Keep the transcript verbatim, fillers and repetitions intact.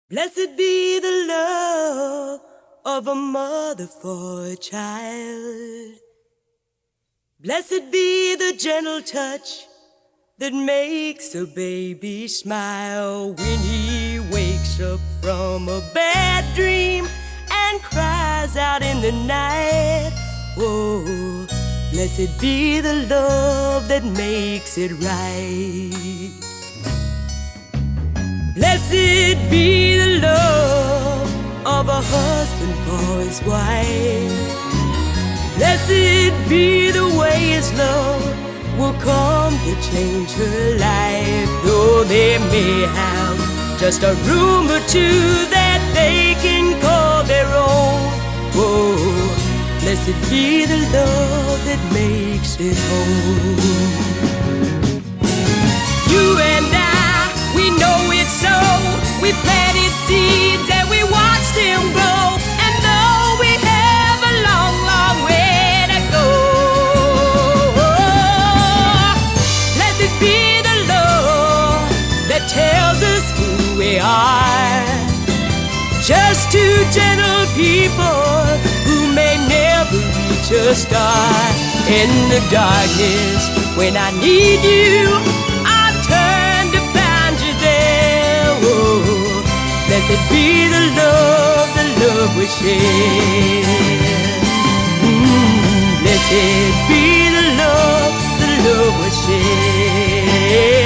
Blessed be the love of a mother for a child. Blessed be the gentle touch that makes a baby smile when he wakes up from a bad dream and cries out in the night. Oh, blessed be the love that makes it right. Blessed be the love of a husband for his wife. Blessed be the way his love will come to change her life. Though they may have just a room or two that they can call their own. Oh, blessed be the love that makes it home. You and I, we know it's so. We planted seeds and we watched them grow. And though we have a long, long way to go, blessed be the Lord that tells us who we are. Just two gentle people who may never reach a star. In the darkness, when I need you, I'll turn to find you there. Oh, blessed be the love, the love we share. Mm, blessed be the love, the love we share.